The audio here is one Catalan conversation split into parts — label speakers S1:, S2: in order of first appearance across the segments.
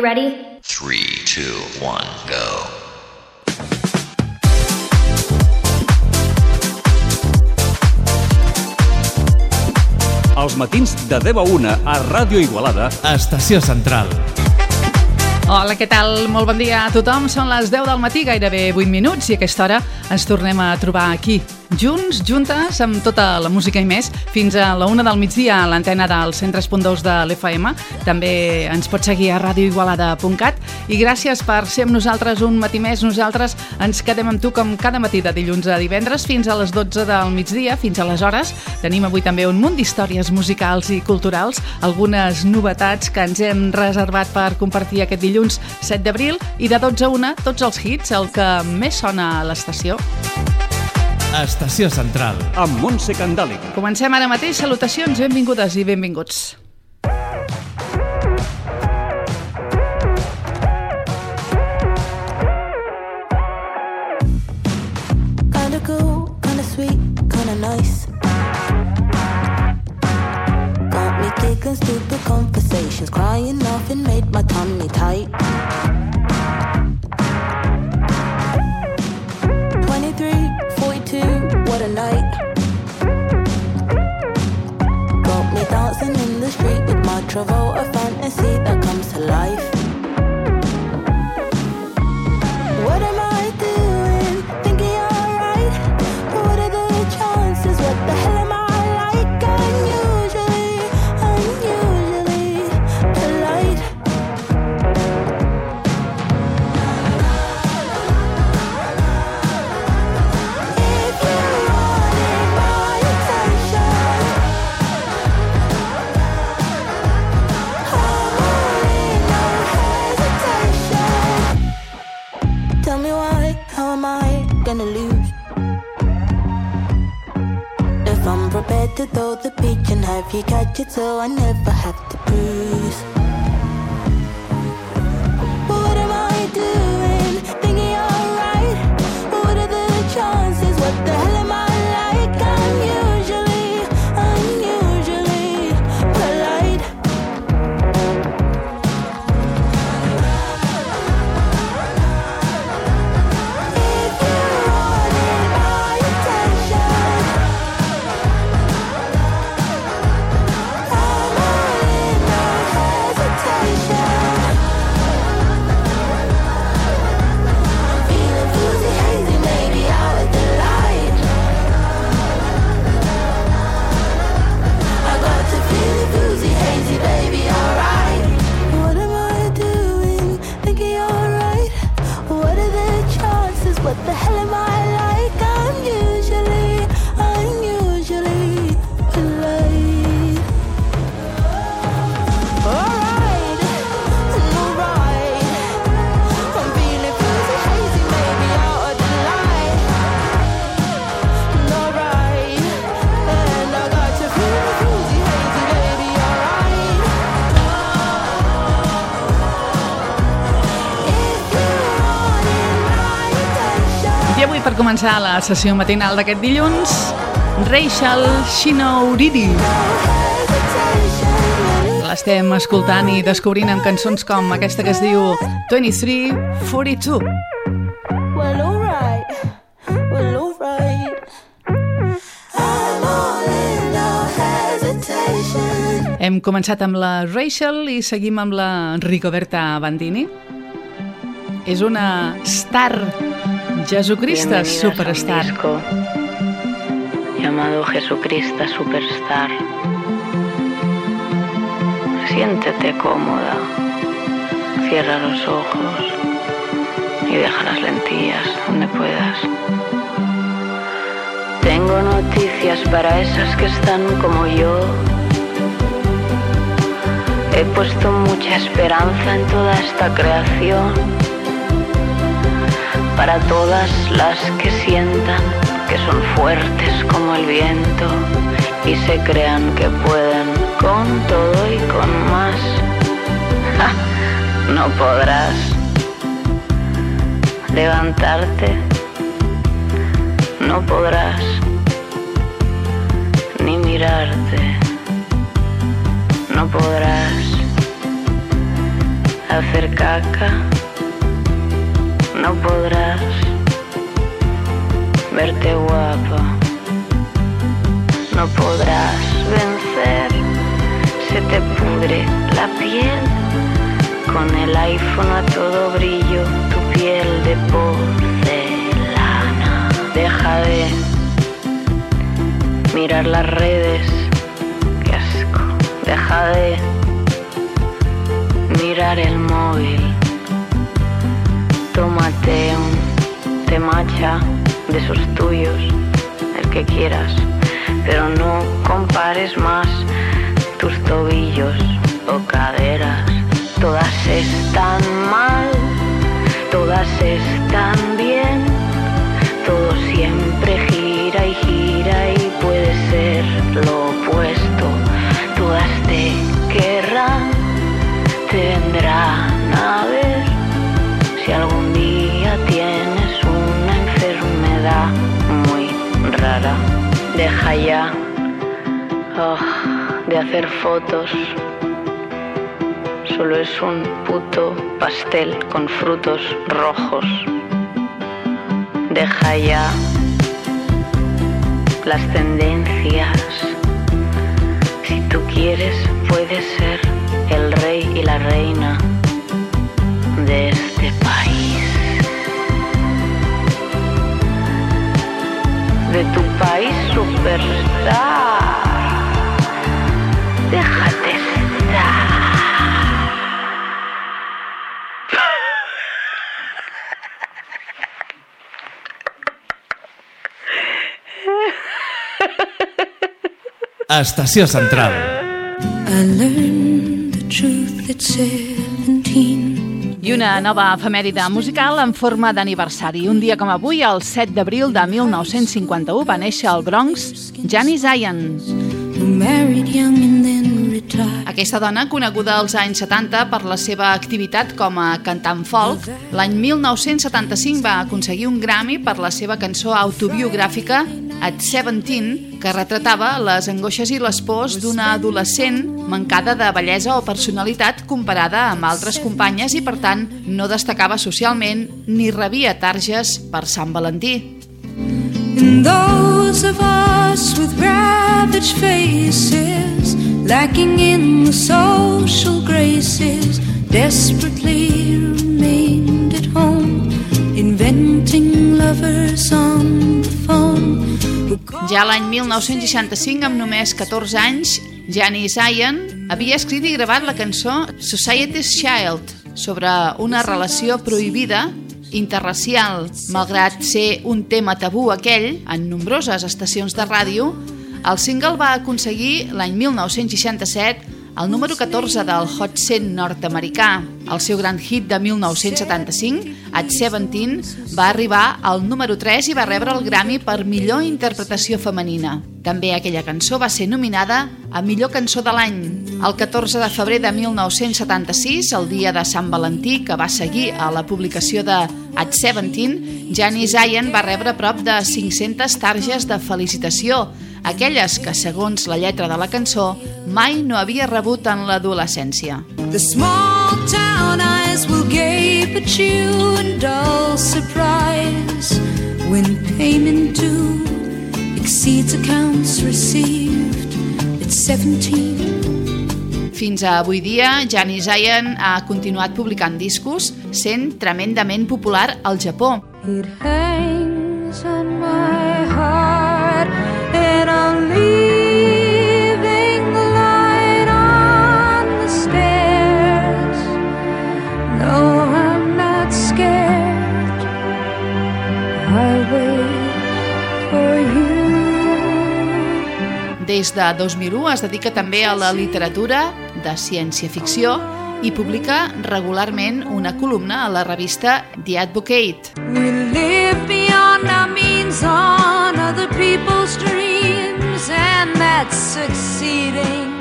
S1: you ready?
S2: 3, 2, 1, go.
S3: Els matins de 10 a 1 a Ràdio Igualada.
S4: Estació Central.
S5: Hola, què tal? Molt bon dia a tothom. Són les 10 del matí, gairebé 8 minuts, i a aquesta hora ens tornem a trobar aquí, junts, juntes, amb tota la música i més, fins a la 1 del migdia a l'antena del 103.2 de l'FM. També ens pots seguir a radioigualada.cat. I gràcies per ser amb nosaltres un matí més. Nosaltres ens quedem amb tu com cada matí de dilluns a divendres fins a les 12 del migdia. Fins aleshores tenim avui també un munt d'històries musicals i culturals, algunes novetats que ens hem reservat per compartir aquest dilluns 7 d'abril, i de 12 a 1 tots els hits, el que més sona a l'estació.
S4: Estació Central.
S3: Amb Montse Candàliga.
S5: Comencem ara mateix. Salutacions, benvingudes i benvinguts.
S6: Kinda cool, kinda sweet, kinda nice. Got me taking stupid conversations, crying, laughing, made my tummy tight. 23, 42, what a night. Got me dancing in the street with my Travolta fantasy that comes to life. What am I doing? Thinking you're right. What are the chances? What the hell am I like? Unusually polite. If you wanted my attention, I'm all in, no hesitation. Tell me why, how am I gonna lose? If I'm prepared to throw the pitch and have you catch it so I never have to bruise. What am I doing? Thinking you're right. What are the chances? What the hell am I like? Unusually polite. If you wanted my attention, I'm all in, no hesitation. I'm feeling fuzzy, hazy, maybe out of the light. I got to feel fuzzy, hazy, baby, alright. What am I doing? Thinking you're right. What are the chances? What the hell am I like? Unusually polite. Alright. I'm feeling fuzzy, hazy, maybe out of the light. Alright. And I got to feel fuzzy, hazy, baby, alright. If you wanted my attention.
S5: I avui, per començar la sessió matinal d'aquest dilluns, Rachel Shinouridi. L'estem escoltant i descobrint amb cançons com aquesta que es diu 2342.
S6: Well, alright. I'm all in, no hesitation.
S5: Hem començat amb la Rachel i seguim amb la Rigoberta Bandini. És una star, Jesucrista
S7: Bienvenidas
S5: Superstar.
S7: a un disco llamado Jesucrista Superstar. Siéntete cómoda, cierra los ojos y deja las lentillas donde puedas. Tengo noticias para esas que están como yo. He puesto mucha esperanza en toda esta creación. Para todas las que sientan que son fuertes como el viento y se crean que pueden con todo y con más. ¡Ja! No podrás levantarte, no podrás ni mirarte, no podrás hacer caca, no podrás verte guapa, no podrás vencer, se te pudre la piel, con el iPhone a todo brillo, tu piel de porcelana. Deja de mirar las redes, qué asco, deja de mirar el móvil, tómate un té matcha de esos tuyos, el que quieras, pero no compares más tus tobillos o caderas. Todas están mal, todas están bien, todo siempre gira y gira y puede ser lo opuesto. Todas te querrán, te vendrán a ver si algún día tienes una enfermedad muy rara. Deja ya de hacer fotos, solo es un puto pastel con frutos rojos. Deja ya las tendencias, si tú quieres puedes ser el rey y la reina de este país, de tu país superstar. Déjate estar.
S4: Estació Central.
S6: I learned the truth at 17.
S5: I una nova efemèride musical en forma d'aniversari. Un dia com avui, el 7 d'abril de 1951, va néixer al Bronx Janis Ian.
S6: Who married young and then retired.
S5: Aquesta dona, coneguda als anys 70 per la seva activitat com a cantant folk, l'any 1975 va aconseguir un Grammy per la seva cançó autobiogràfica At 17, que retratava les angoixes i les pors d'una adolescent mancada de bellesa o personalitat comparada amb altres companyes i, per tant, no destacava socialment ni rebia targes per Sant Valentí.
S6: And those of us with ravaged faces, lacking in the social graces, desperately remained at home, inventing lovers on the phone.
S5: Ja l'any 1965, amb només 14 anys, Janis Ian havia escrit i gravat la cançó Society's Child sobre una relació prohibida interracial. Malgrat ser un tema tabú aquell, en nombroses estacions de ràdio, el single va aconseguir l'any 1967 el número 14 del Hot 100 nord-americà. El seu gran hit de 1975, At 17, va arribar al número 3 i va rebre el Grammy per millor interpretació femenina. També aquella cançó va ser nominada a millor cançó de l'any. El 14 de febrer de 1976, el dia de Sant Valentí, que va seguir a la publicació de At 17, Janis Ian va rebre prop de 500 targes de felicitació, aquelles que, segons la lletra de la cançó, mai no havia rebut en l'adolescència.
S6: The small town eyes will gape at you in dull surprise when payment due exceeds accounts received at 17.
S5: Fins a avui dia, Janis Ian ha continuat publicant discos, sent tremendament popular al Japó.
S6: It hangs on my heart and I'm leaving the light on the stairs. No, I'm not scared. I wait for you.
S5: Des de 2001 es dedica també a la literatura de ciència-ficció i publica regularment una columna a la revista The Advocate.
S6: We live beyond our means on other people's dreams, and that's succeeding.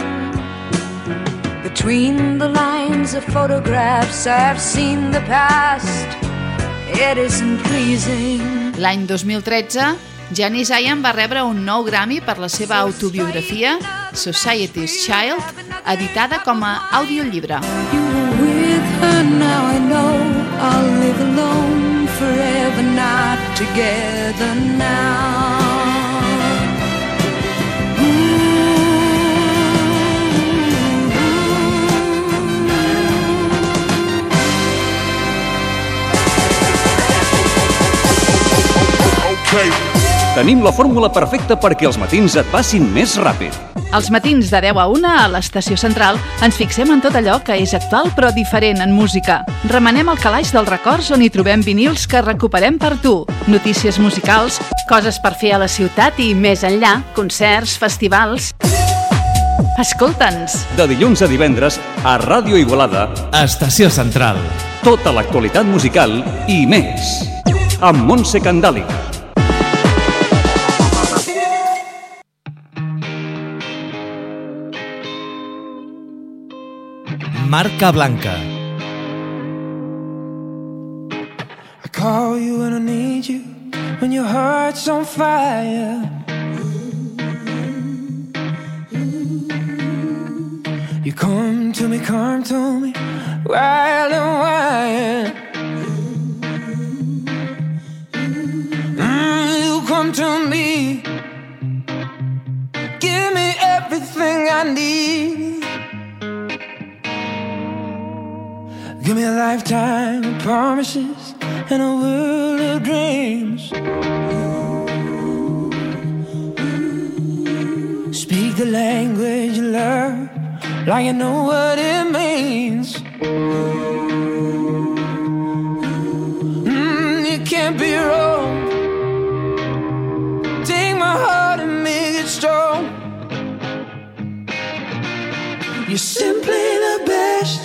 S6: Between the lines of photographs I've seen the past, it isn't pleasing.
S5: L'any 2013, Janis Ian va rebre un nou Grammy per la seva autobiografia Society's Child, editada com a audiollibre.
S6: You were with her I'll live alone forever, not together now.
S3: Tenim la fórmula perfecta perquè els matins et passin més ràpid.
S5: Els matins de 10 a 1 a l'Estació Central ens fixem en tot allò que és actual però diferent en música. Remenem el calaix dels records on hi trobem vinils que recuperem per tu, notícies musicals, coses per fer a la ciutat i més enllà, concerts, festivals... Escolta'ns!
S3: De dilluns a divendres, a Ràdio Igualada,
S4: Estació Central.
S3: tota l'actualitat musical i més. Amb Montse Candàliga.
S4: Marca Blanca.
S1: I call you when I need you, when your heart's on fire. You come to me, wild and wild. You come to me, give me everything I need. Give me a lifetime of promises and a world of dreams. Speak the language you love, like you know what it means. You can't be wrong. Take my heart and make it strong. You're simply the best.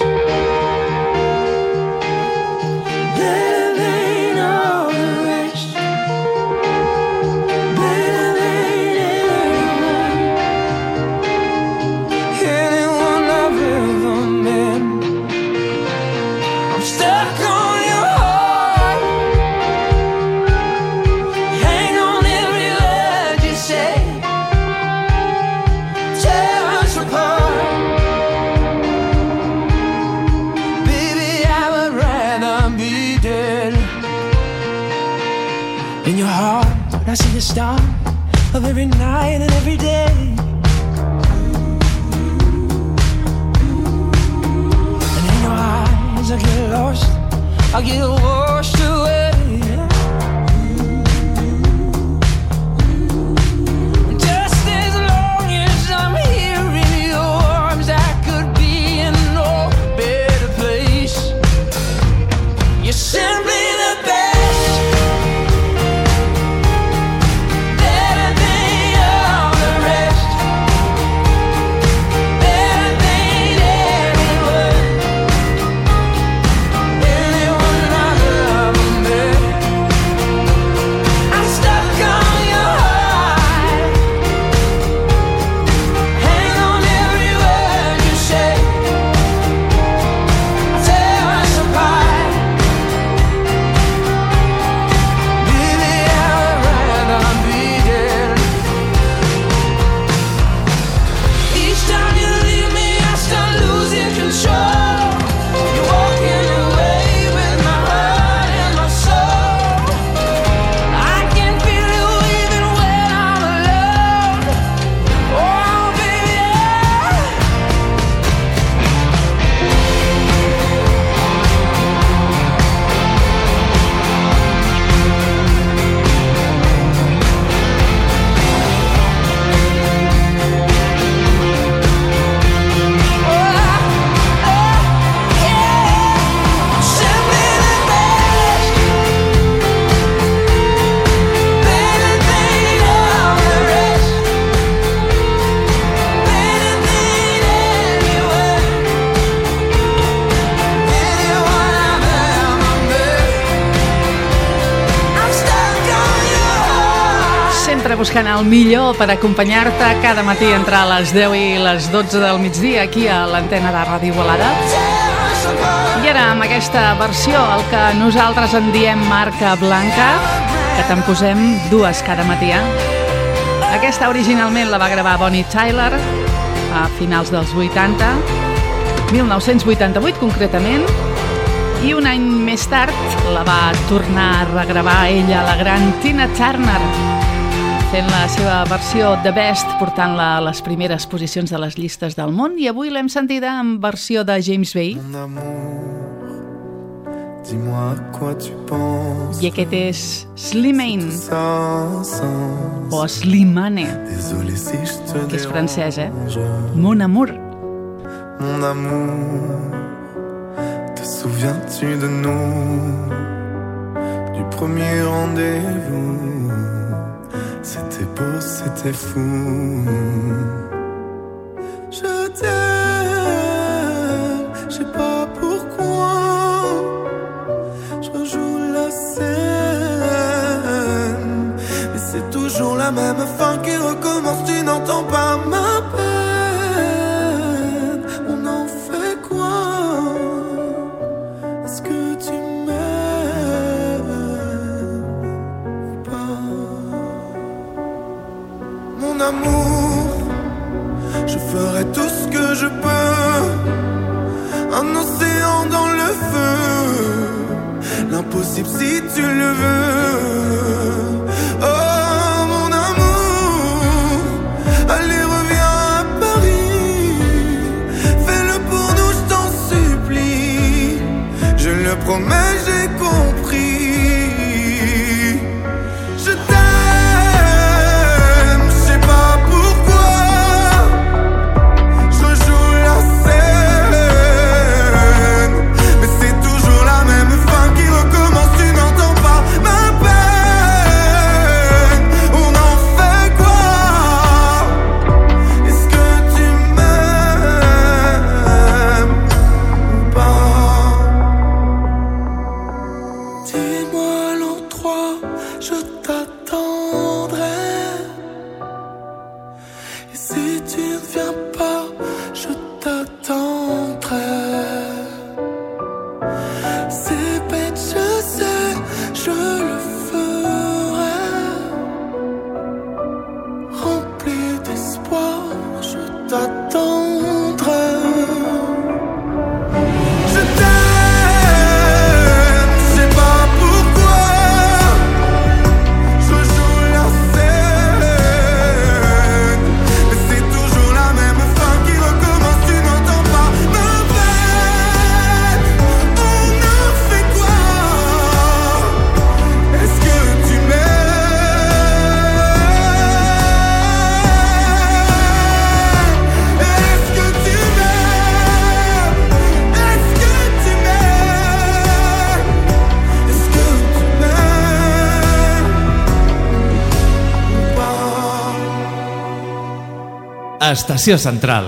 S1: In your heart, I see the star of every night and every day. And in your eyes, I get lost, I get washed away. Just as long as I'm here in your arms, I could be in no better place. You're simply the best.
S5: Buscant el millor per acompanyar-te cada matí entre les 10 i les 12 del migdia aquí a l'antena de Ràdio Igualada. I ara amb aquesta versió, el que nosaltres en diem Marca Blanca, que te'n posem dues cada matí. Aquesta originalment la va gravar Bonnie Tyler a finals dels 80, 1988 concretament, I un any més tard la va tornar a regravar ella, la gran Tina Turner, fent la seva versió The Best, portant-la a les primeres posicions de les llistes del món, i avui l'hem sentida en versió de James Bay.
S8: Mon amour, dis-moi à quoi tu penses.
S5: I aquest és Slimane,
S8: Ça ensemble.
S5: o Slimane,
S8: Désolé si je te
S5: que és francès,
S8: dérange.
S5: Mon amour.
S8: Mon amour, te souviens-tu de nous, du premier rendez-vous? C'était beau, c'était fou. Je t'aime, je sais pas pourquoi. Je rejoue la scène, mais c'est toujours la même fin qui recommence. Tu n'entends pas ma peine. On en fait quoi? Est-ce que tu m'aimes ou pas? Mon amour, je ferai tout ce que je peux. Un océan dans le feu, l'impossible si tu le veux. Oh mon amour, allez reviens à Paris. Fais-le pour nous, je t'en supplie. Je le promets, j'ai compris. Je t'aime, je sais pas pourquoi. Je rejoue la scène, mais c'est toujours la même fin qui recommence. Tu n'entends pas ma peine. On en fait quoi? Est-ce que tu m'aimes ou pas? Dis-moi l'endroit, je t'attendrai. Et si tu ne viens pas, je t'attendrai. C'est bête, je sais, je le ferai. Rempli d'espoir, je t'attendrai. Je t'aime, je sais pas pourquoi. Je joue la scène, mais c'est toujours la même fin qui recommence. Tu n'entends pas ma peine. On en fait quoi? Est-ce que tu m'aimes? Est-ce que tu m'aimes? Est-ce que tu m'aimes? Est-ce que tu m'aimes ou pas?
S4: Estació Central.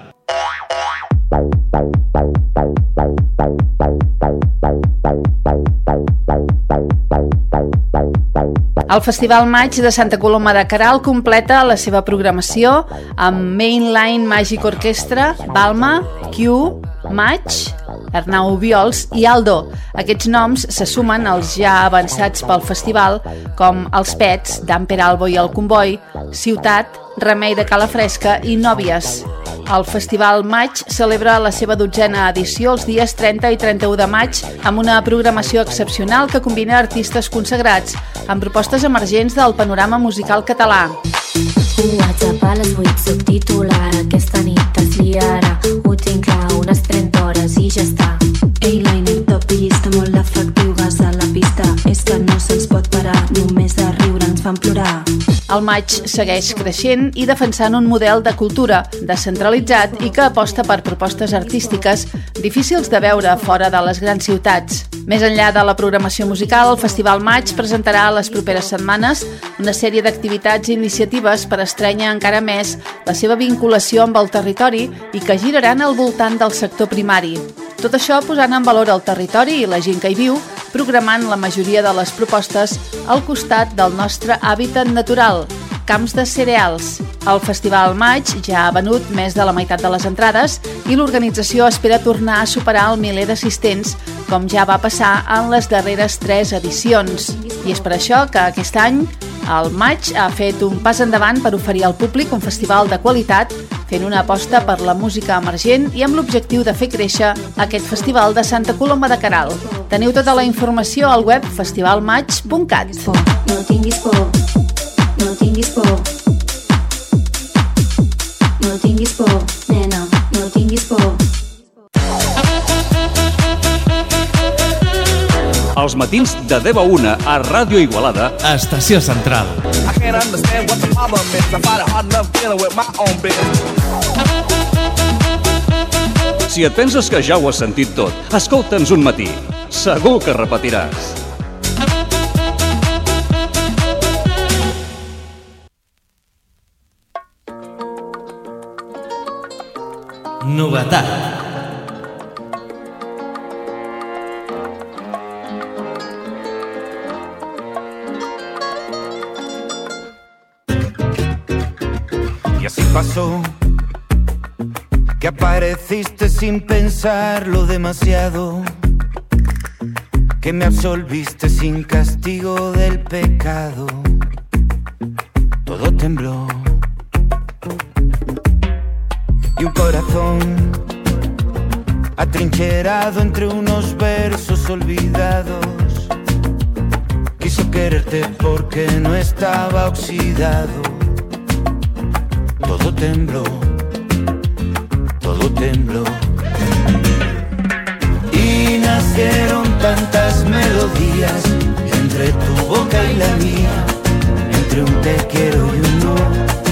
S5: El Festival Maig de Santa Coloma de Queralt completa la seva programació amb Mainline Magic Orchestra, Balma, Q, Maig, Arnau Viols i Aldo. Aquests noms se sumen als ja avançats pel festival, com Els Pets, d'en Peralbo i el Comboi, Ciutat, Remei de Cala Fresca i Nòvies. El Festival Maig celebra la seva 12a edició els dies 30 i 31 de maig amb una programació excepcional que combina artistes consagrats amb propostes emergents del panorama musical català.
S9: Un WhatsApp a les 8, subtitular. Aquesta nit es liarà. Ho tinc clar, unes 30 hores i ja està. A-liner, top de llista, molt efectiu, gas a la pista. És que no se'ns pot parar, només de riure ens fan plorar.
S5: El Maig segueix creixent i defensant un model de cultura descentralitzat i que aposta per propostes artístiques difícils de veure fora de les grans ciutats. Més enllà de la programació musical, el Festival Maig presentarà a les properes setmanes una sèrie d'activitats i iniciatives per estrènyer encara més la seva vinculació amb el territori i que giraran al voltant del sector primari. Tot això posant en valor el territori i la gent que hi viu, programant la majoria de les propostes al costat del nostre hàbitat natural, camps de cereals. El Festival Maig ja ha venut més de la meitat de les entrades i l'organització espera tornar a superar el miler d'assistents, com ja va passar en les darreres 3 edicions. I és per això que aquest any el Maig ha fet un pas endavant per oferir al públic un festival de qualitat
S10: fent una aposta per la música emergent i amb l'objectiu de fer créixer aquest festival de Santa Coloma de Queralt. Teniu tota la informació al web festivalmaig.cat.
S9: No tinguis por, no tinguis por. No tinguis por, nena, no tinguis por.
S3: Els matins de 10 a 1 a Ràdio Igualada.
S4: Estació Central.
S8: I can't understand what the problem is. I find it hard enough dealing with my own business.
S3: Si et penses que ja ho has sentit tot, escolta'ns un matí. Segur que repetiràs.
S4: Novetat.
S11: Y así pasó, que apareciste sin pensarlo demasiado, que me absolviste sin castigo del pecado. Todo tembló y un corazón atrincherado entre unos versos olvidados quiso quererte porque no estaba oxidado. Todo tembló, todo tembló. Y nacieron tantas melodías entre tu boca y la mía, entre un te quiero y un no.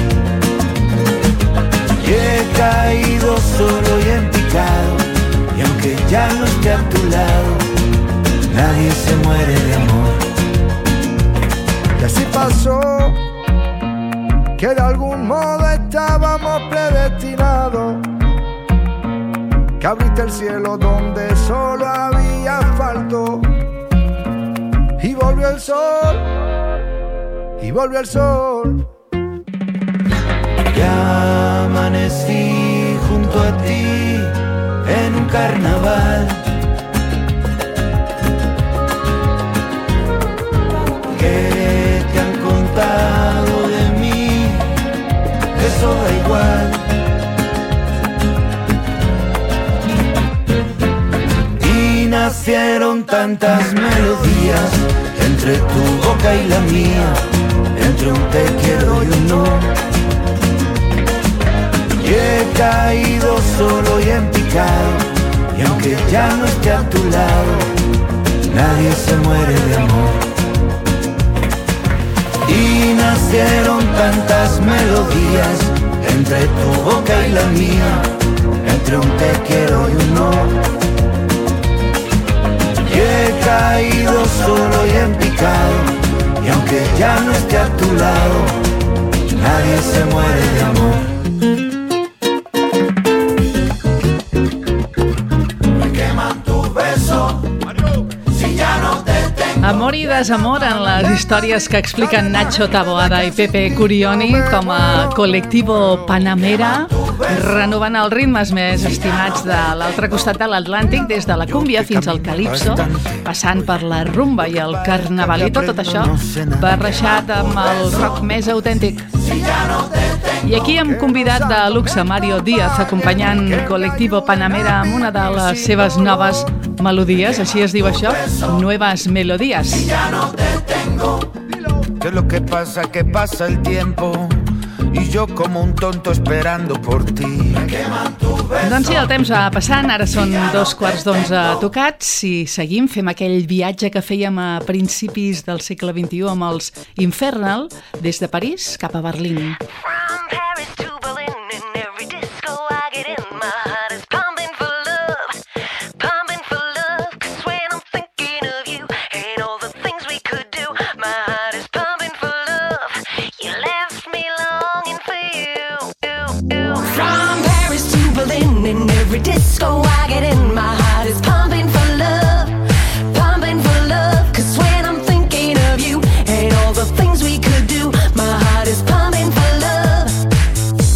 S11: Y he caído solo y en picado, y aunque ya no esté a tu lado, nadie se muere de amor.
S8: Y así pasó, que de algún modo estábamos predestinados, que abriste el cielo donde solo había asfalto, y volvió el sol, y volvió el sol.
S11: Ya amanecí junto a ti en un carnaval, que te han contado de mí, eso da igual. Y nacieron tantas melodías entre tu boca y la mía, entre un te quiero y un no. Y he caído solo y en picado, y aunque ya no esté a tu lado, nadie se muere de amor. Y nacieron tantas melodías entre tu boca y la mía, entre un te quiero y un no. Y he caído solo y en picado, y aunque ya no esté a tu lado, nadie se muere de amor.
S5: Amor i desamor en les històries que expliquen Nacho Taboada i Pepe Curioni com a Colectivo Panamera, renovant els ritmes més estimats de l'altre costat de l'Atlàntic, des de la cúmbia fins al calipso, passant per la rumba i el carnavalito, tot això barrejat amb el rock més autèntic. I aquí hem convidat de luxe Mario Díaz, acompanyant Colectivo Panamera amb una de les seves noves melodies, així es diu això, Nuevas Melodías.
S11: ¿Qué es lo que pasa el tiempo y yo como un tonto esperando por ti?
S5: Doncs sí, el temps va passant, ara són 11:15 tocats i seguim, fem aquell viatge que fèiem a principis del segle XXI amb els Infernal, des de París cap a Berlín.
S1: Disco, I get in, my heart is pumping for love, cause when I'm thinking of you and all the things we could do, my heart is pumping for love.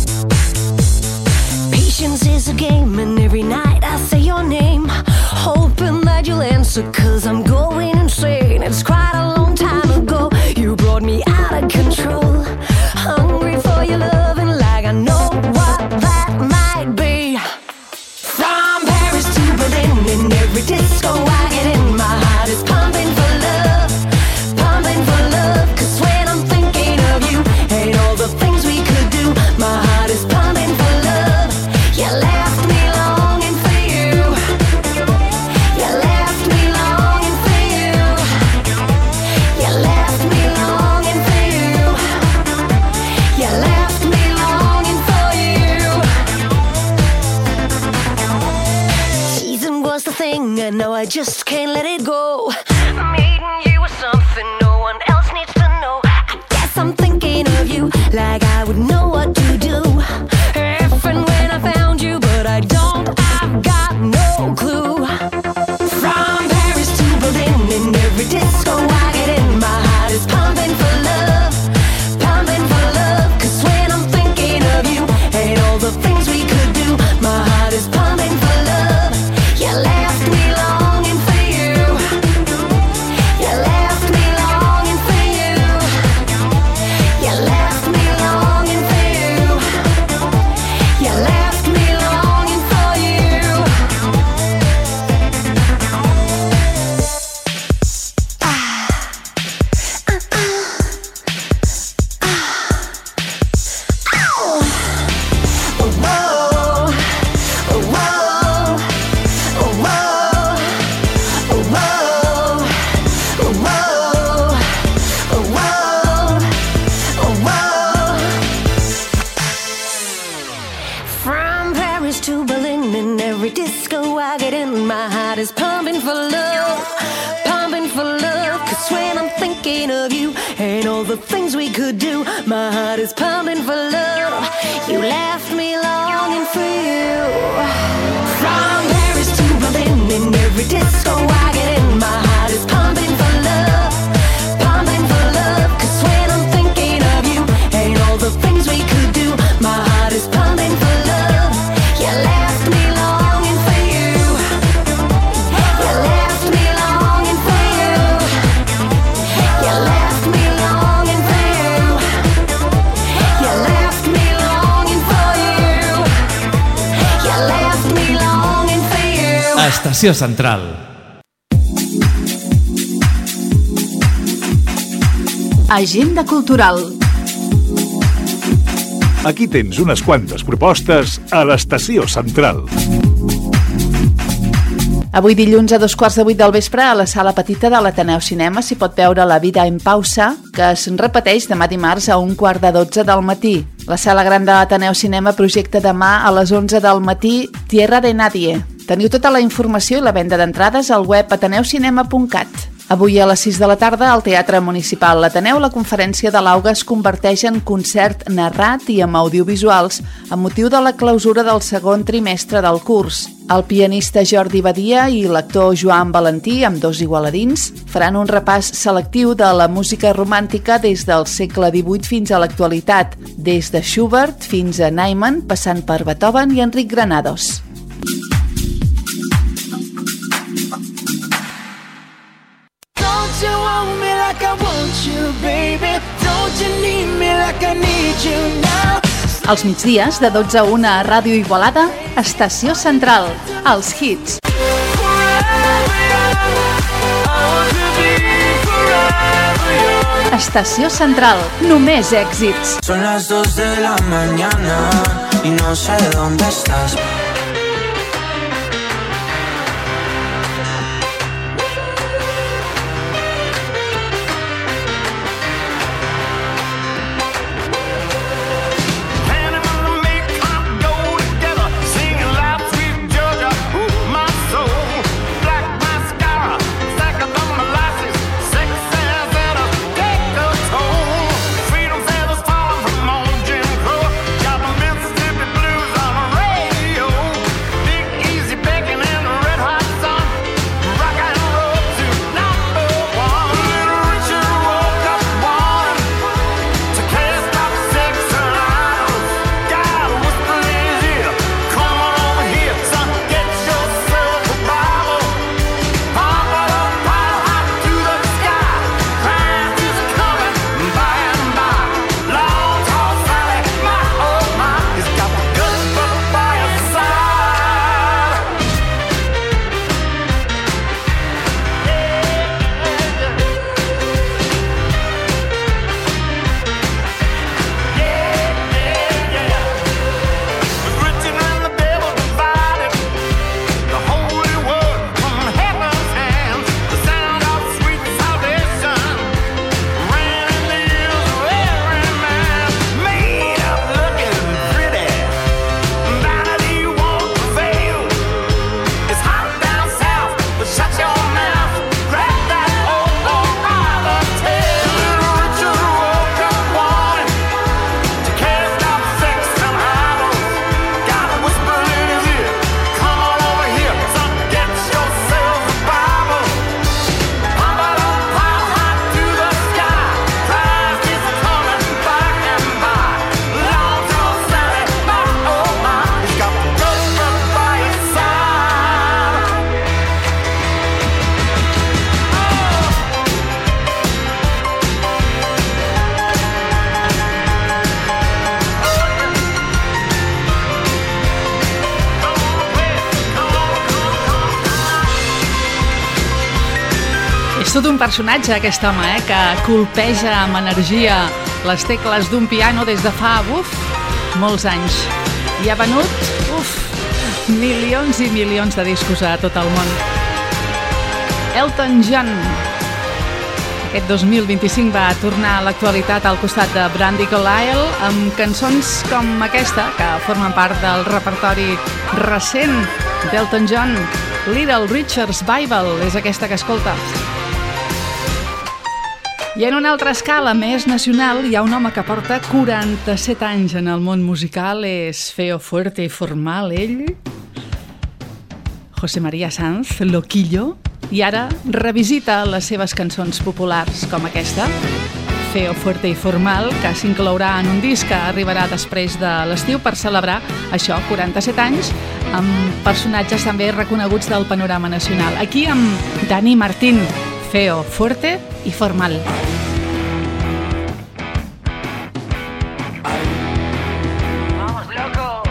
S12: thinking of you and all the things we could do. My heart is pounding for love. You left me longing for you. From Paris to Berlin, in every disco I get in, my heart is pumping for love, pumping for love. 'Cause when I'm thinking of you and all the things we could do, my heart is pumping for love. You left me longing for you. You left me longing for you. You left me longing for you. You left me longing for you. You left me longing for you.
S4: Estació Central.
S10: Agenda cultural.
S13: Aquí tens unes quantes propostes a l'Estació Central.
S10: Avui dilluns a 7:15 del vespre a la sala petita de l'Ateneu Cinema s'hi pot veure La vida en pausa, que es repeteix demà dimarts a 11:45 del matí. La sala gran de l'Ateneu Cinema projecta demà a les 11 del matí Tierra de Nadie. Teniu tota la informació i la venda d'entrades al web ateneucinema.cat. Avui a les 6 de la tarda al Teatre Municipal l'Ateneu la conferència de l'Auga es converteix en concert narrat i amb audiovisuals amb motiu de la clausura del segon trimestre del curs. El pianista Jordi Badia i l'actor Joan Valentí, amb dos igualadins, faran un repàs selectiu de la música romàntica des del segle XVIII fins a l'actualitat, des de Schubert fins a Neumann, passant per Beethoven i Enric Granados.
S1: Don't you want me like I want you, baby? Don't you need me like I need you now?
S10: Els migdies, de 12 a 1 a Ràdio Igualada, Estació Central, els hits. Estació Central, només èxits.
S14: Son las 2 de la mañana y no sé dónde estás.
S5: Tot un personatge, aquest home, que colpeja amb energia les tecles d'un piano des de fa, molts anys. I ha venut, milions i milions de discos a tot el món. Elton John. Aquest 2025 va tornar a l'actualitat al costat de Brandi Carlile amb cançons com aquesta, que formen part del repertori recent d'Elton John. Little Richard's Bible és aquesta que escolta. I en una altra escala més nacional hi ha un home que porta 47 anys en el món musical, és feo, fuerte i formal, ell, José María Sanz, Loquillo, i ara revisita les seves cançons populars com aquesta, Feo, fuerte i formal, que s'inclourà en un disc que arribarà després de l'estiu per celebrar això, 47 anys, amb personatges també reconeguts del panorama nacional. Aquí amb Dani Martín, Feo, fuerte y formal.
S15: Vamos, loco.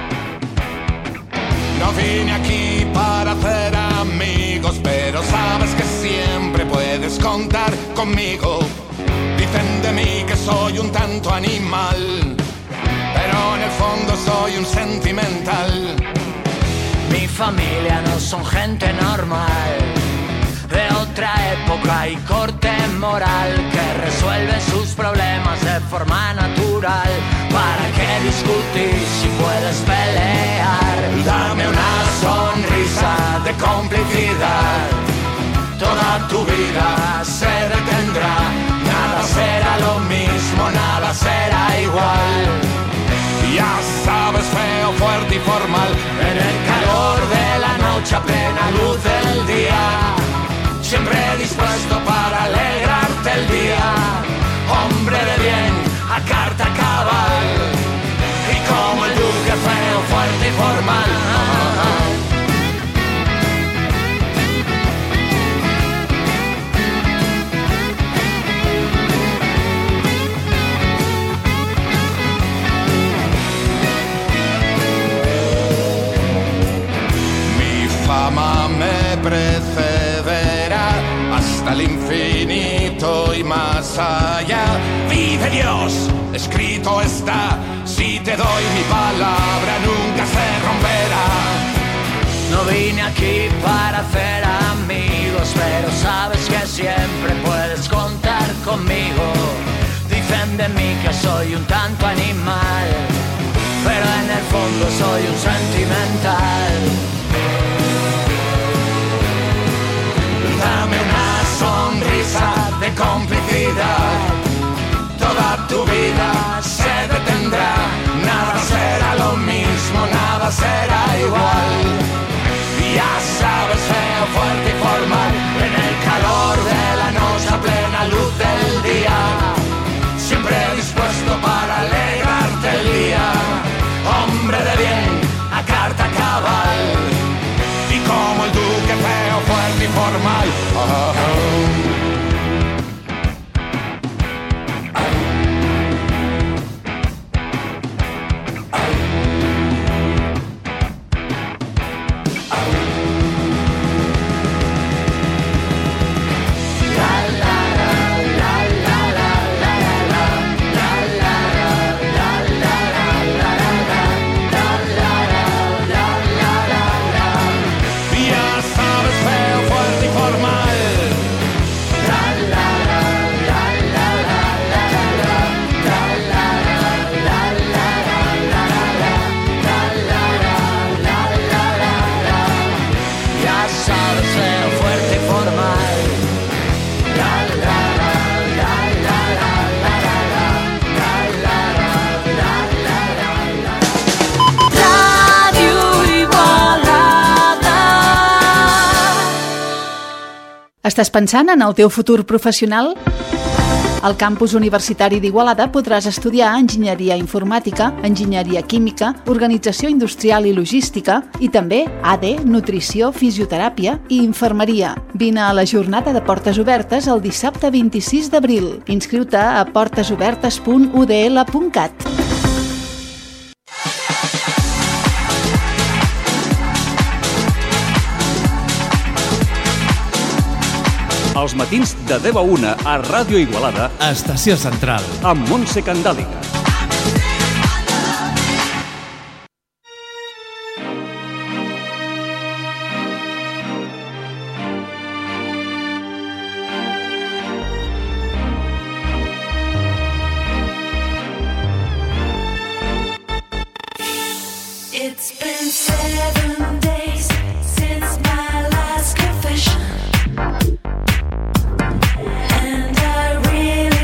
S15: No vine aquí para hacer amigos, pero sabes que siempre puedes contar conmigo. Dicen de mí que soy un tanto animal, pero en el fondo soy un sentimental.
S16: Mi familia no son gente normal, de otra época y corte moral, que resuelve sus problemas de forma natural. ¿Para qué discutir si puedes pelear?
S15: Dame una sonrisa de complicidad. Toda tu vida se detendrá. Nada será lo mismo, nada será igual. Ya sabes, feo, fuerte y formal, en el calor de la noche a plena luz del día, siempre dispuesto para alegrarte el día. Hombre de bien, a carta cabal, y como el duque feo, fuerte y formal. Mi fama me precederá hasta el infinito y más allá. Vive Dios, escrito está, si te doy mi palabra nunca se romperá.
S16: No vine aquí para hacer amigos, pero sabes que siempre puedes contar conmigo. Dicen de mí que soy un tanto animal, pero en el fondo soy un sentimental.
S15: Dame una sonrisa de complicidad. Toda tu vida se detendrá. Nada será lo mismo, nada será igual. Ya sabes, feo, fuerte y formal, en el calor de la noche a plena luz del día, siempre dispuesto para alegrarte el día. Hombre de bien, a carta cabal, y como el duque feo, fuerte y formal.
S10: Estàs pensant en el teu futur professional? Al campus universitari d'Igualada podràs estudiar enginyeria informàtica, enginyeria química, organització industrial i logística i també AD, nutrició, fisioteràpia i infermeria. Vine a la jornada de Portes Obertes el dissabte 26 d'abril. Inscriu-te a portesobertes.udl.cat.
S3: Els matins de 10 a 1 a Ràdio Igualada,
S4: Estació Central,
S3: amb Montse Candàliga.
S12: It's been 7 days since my last confession, and I really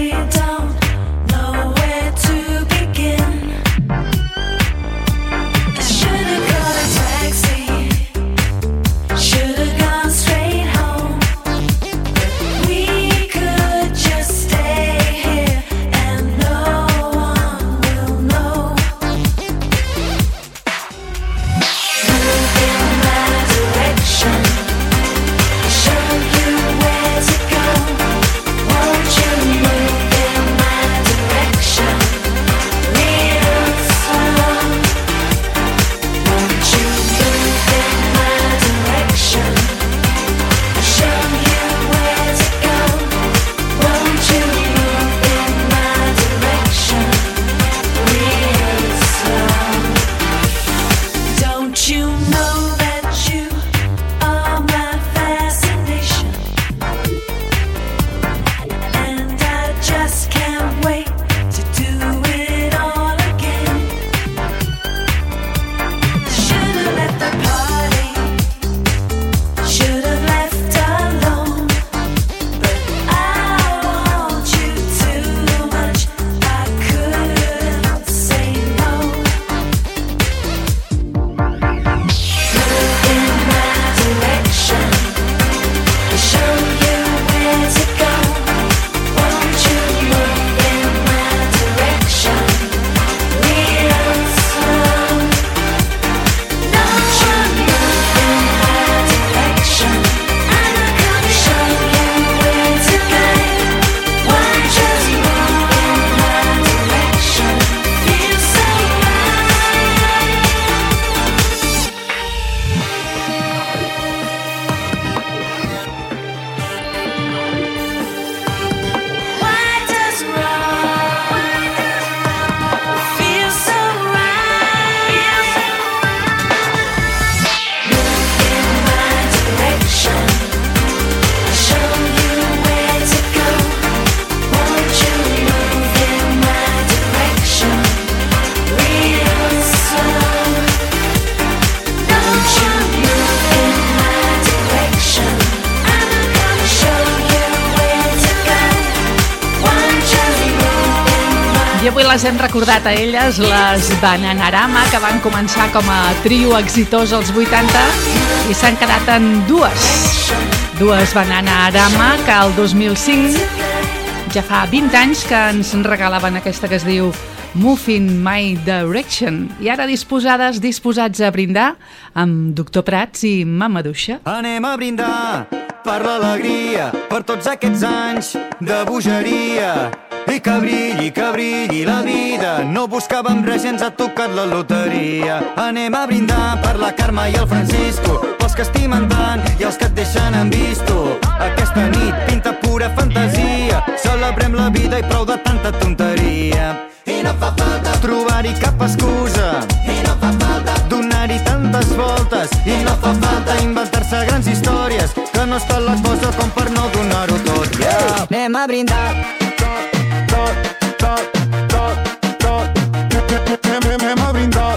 S5: I avui les hem recordat a elles, les Bananarama, que van començar com a trio exitós als 80 i s'han quedat en dues Bananarama que el 2005, ja fa 20 anys, que ens regalaven aquesta que es diu Move in My Direction. I ara disposats a brindar amb Doctor Prats i Mama Duixa.
S11: Anem a brindar per l'alegria, per tots aquests anys de bogeria. I que brilli la vida. No buscàvem res i ens ha tocat la loteria. Anem a brindar per la Carme i el Francisco, pels que estimen tant i els que et deixen en visto. Aquesta nit pinta pura fantasia, celebrem la vida i prou de tanta tonteria. I no fa falta trobar-hi cap excusa, i no fa falta donar-hi tantes voltes, i no fa falta inventar-se grans històries, que no està la cosa com per no donar-ho tot. Yeah. Anem a brindar anem a brindar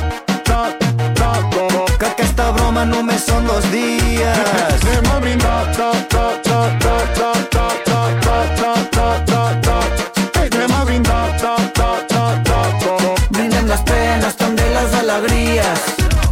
S11: que aquesta broma només són 2 dies. Anem a brindar anem a brindar brindem les penes, també les alegries.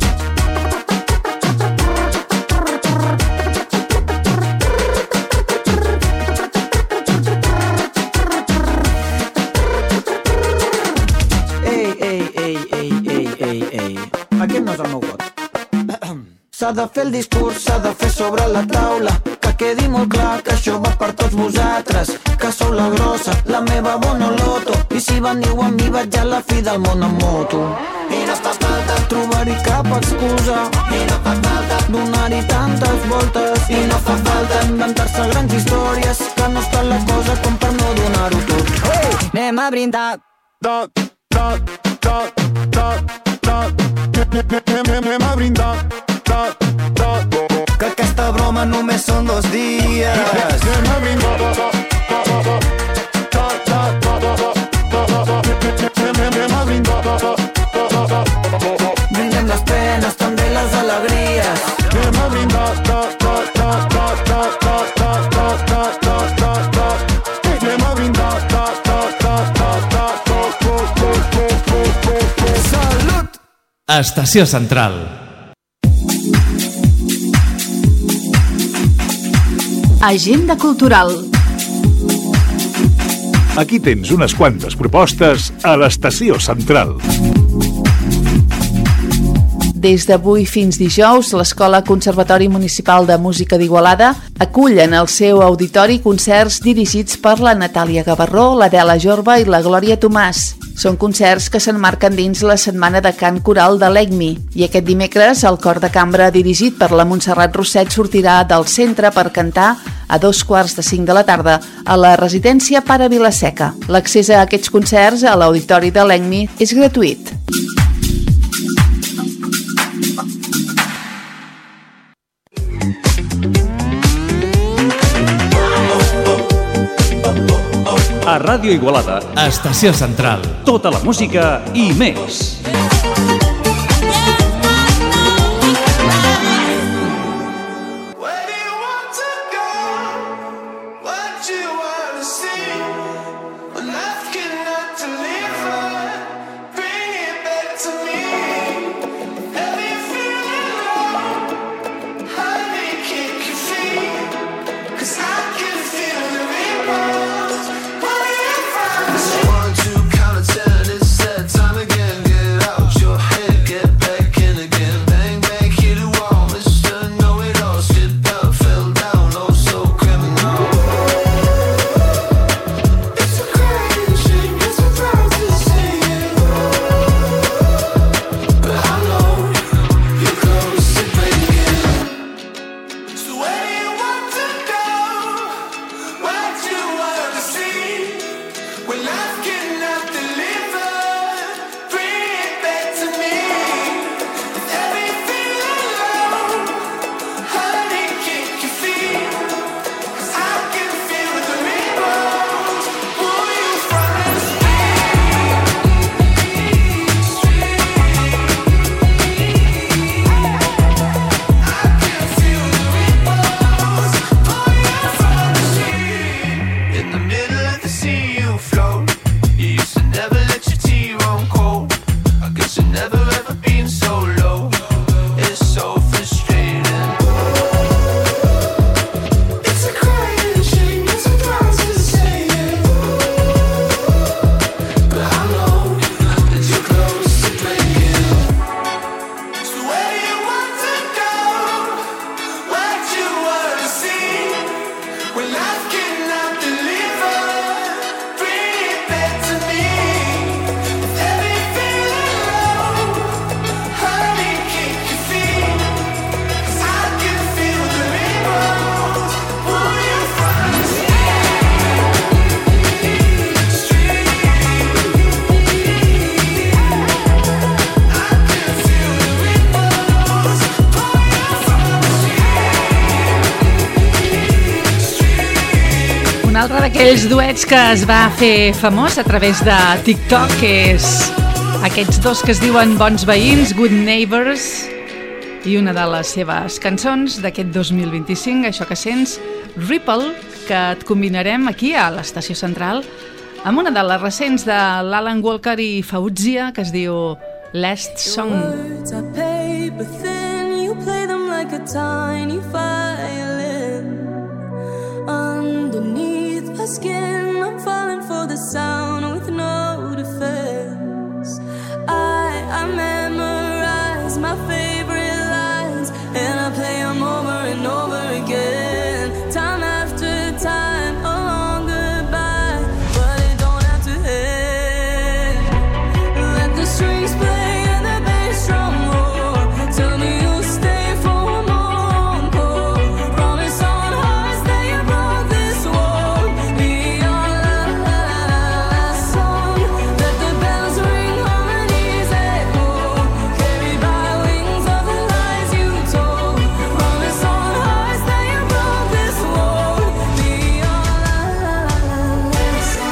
S11: Aquest no és el meu got. S'ha de fer el discurs, s'ha de fer sobre la taula, que quedi molt clar que això va per tots vosaltres, que sou la grossa, la meva bona loto, i si veniu amb mi vaig a la fi del món en moto. I no fa falta trobar-hi cap excusa, i no fa falta donar-hi tantes voltes, i no fa falta inventar-se grans històries, que no està la cosa com per no donar-ho tot. Hey! Anem a brindar anem a brindar que aquesta broma només són 2 dies. Anem a brindar anem a brindar brindem les penes, també les alegries. Anem a brindar anem a brindar salut.
S4: Estació Central.
S10: Agenda cultural.
S13: Aquí tens unes quantes propostes a l'Estació Central.
S10: Des d'avui fins dijous, l'Escola Conservatori Municipal de Música d'Igualada acull en el seu auditori concerts dirigits per la Natàlia Gavarró, l'Adela Jorba i la Glòria Tomàs. Són concerts que s'emmarquen dins la setmana de cant coral de l'ECMI i aquest dimecres el cor de cambra dirigit per la Montserrat Rosset sortirà del centre per cantar a 2:45 de la tarda a la residència Pare Vilaseca. L'accés a aquests concerts a l'auditori de l'ECMI és gratuït.
S3: A Ràdio Igualada,
S4: Estació Central.
S3: Tota la música i més.
S8: One, two, count to 10, it's that time again. Get out your head.
S5: d'aquells duets que es va fer famós a través de TikTok, que és aquests dos que es diuen Bons Veïns, Good Neighbors, i una de les seves cançons d'aquest 2025, això que sents, Ripple, que et combinarem aquí a l'Estació Central amb una de les recents de l'Alan Walker i Fauzia, que es diu Last Song.
S6: Words are paper thin, you play them like a tiny violin. Underneath my skin, I'm falling for the sound with no defense. I memorize my favorite lines, and I play them over and over again. Time after time, a long goodbye, but it don't have to end. Let the strings play and the bass drum roar. Tell me you'll stay for one more encore. Promise on hearts that you broke this wall. Be our last song. Let the bells ring, harmonies echo, carried by wings of the lies you told. Promise on hearts that you broke this wall. Be our last song.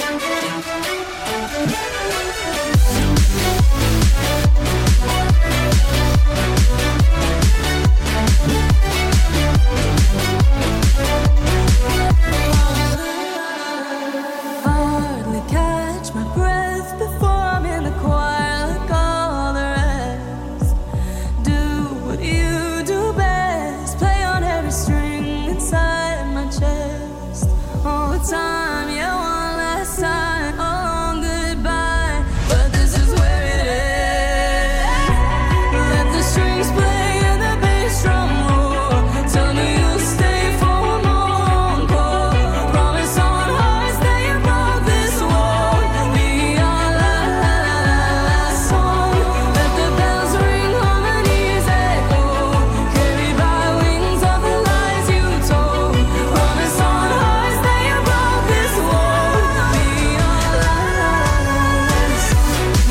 S6: Hardly catch my breath before I'm in the choir like all the rest. Do what you do best, play on every string inside my chest. All the time, yeah, one last time, a long goodbye, but this is where it ends. Let the strings play and the bass drum roar. Tell me you'll stay for one more encore. Promise on hearts that you broke this wall. Be our last song. Let the bells ring, harmonies echo, carried by wings of the lies you told. Promise on hearts that you broke this wall. Be our last song.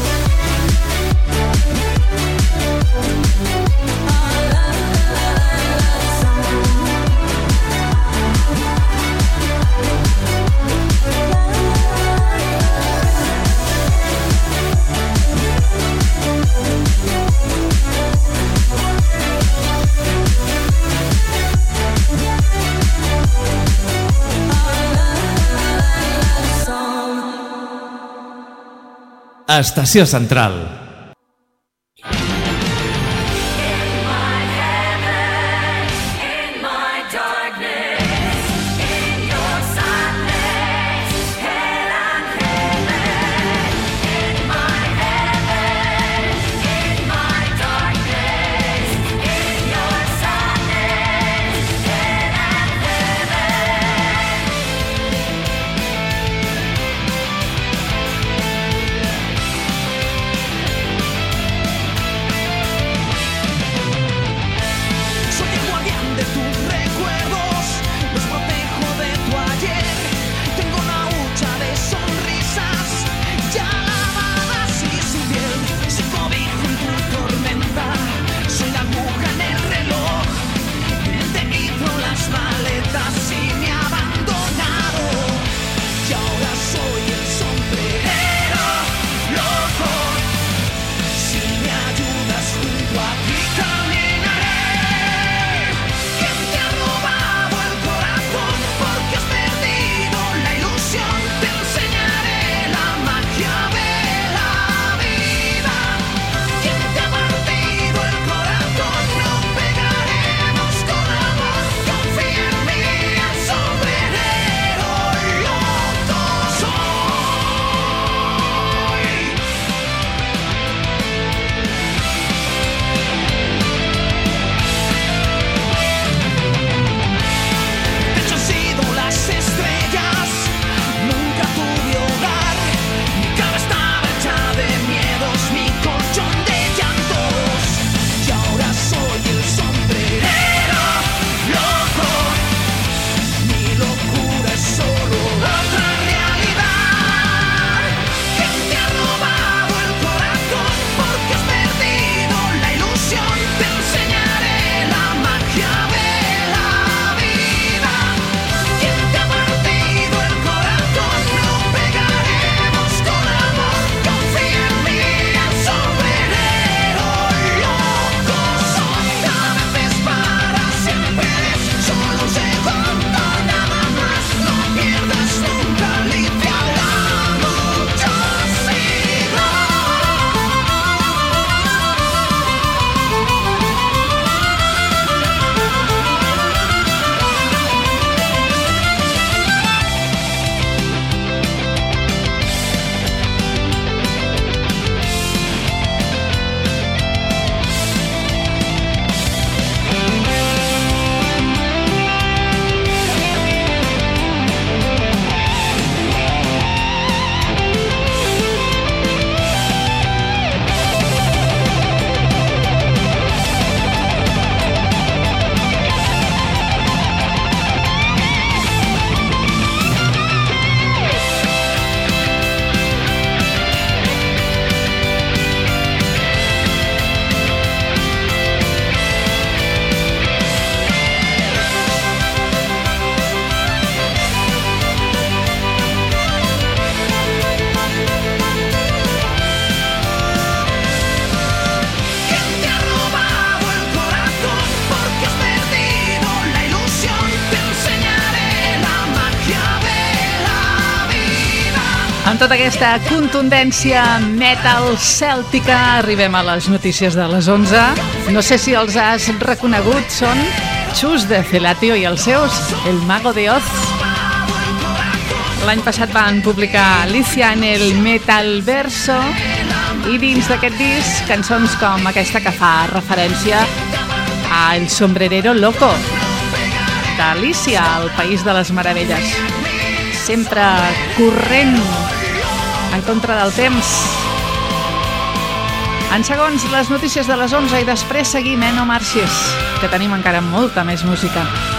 S4: Estació Central.
S5: Amb tota aquesta contundència metal cèltica arribem a les notícies de les 11. No sé si els has reconegut, són Chus de Felatio i els seus El Mago de Oz. L'any passat van publicar Alicia en el Metalverso i dins d'aquest disc cançons com aquesta que fa referència a El Sombrerero Loco d'Alicia, al País de les Meravelles. Sempre corrent en contra del temps. En segons, les notícies de les 11 i després seguim, no marxis, que tenim encara molta més música.